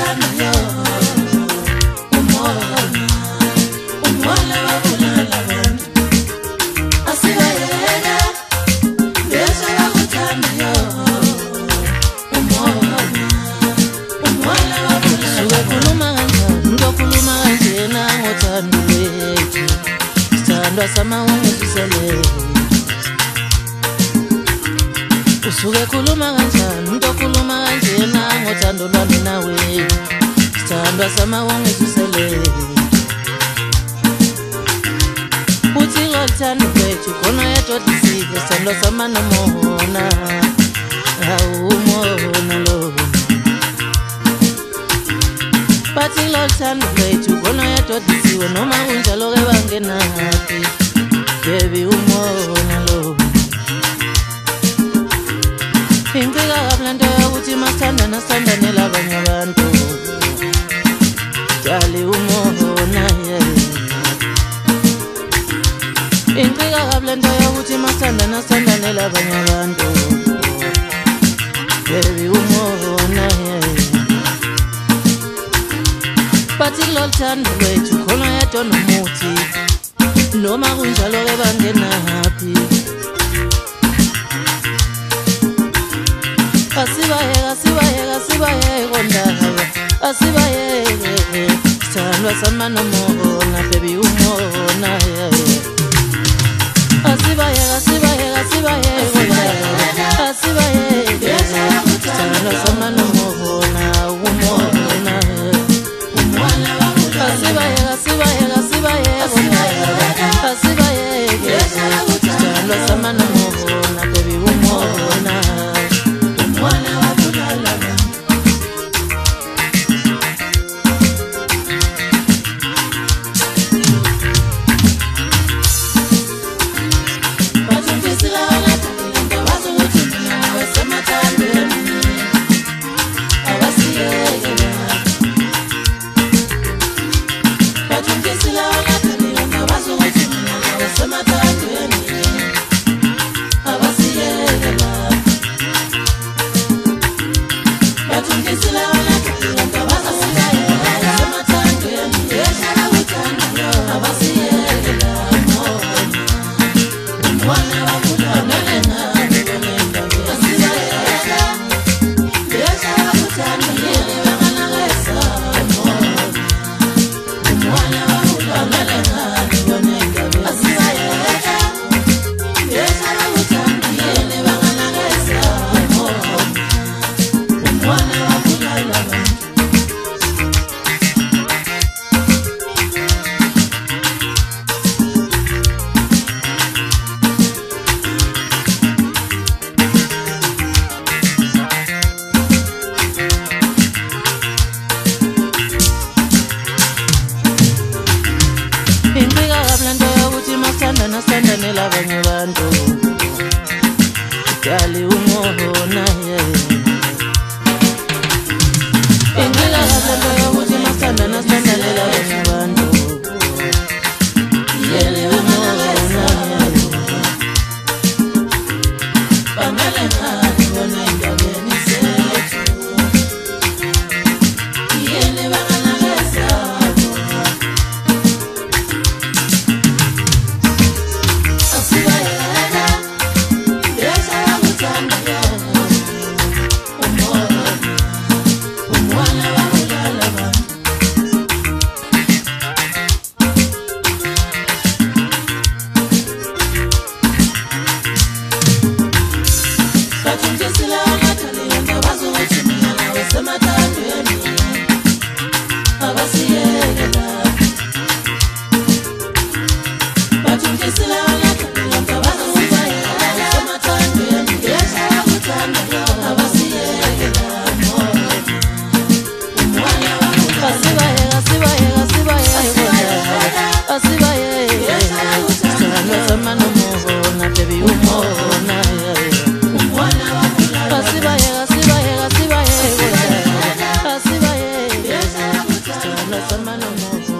Sama ungisele usuke khuluma kanjani ntokhuluma kanjena ngothando lwami nawe sithandwa sama ungisele uthi ngothando kwethu khona yedodisile sithandwa sama nomona awumona lo bathi ngothando kwethu khona yedodisiwe noma kunjalo ke bangenapi baby umona lo ingcika kablanda ukuthi masithandana sithandane labanye abantu jali umona ingcika kablanda ukuthi masithandana sithandane labanye abantu baby umona bathi lothando lwethu khona yedwa nomuthi noma kunjalo ke bangenaphi asibayeke kondaba asibayeke sithandwa sama nomona baby umona asibayeke kondaba asibayeke sithandwa sama nomona umona asibayeke sithandwa sama nomona baby umona Sithandane labanye abantu jali umona ingcika kablanda yokuthi masithandana sithandane labanye abantu jali umona bamele ngani bona indabeni sethu yini banganakeza Sama nomona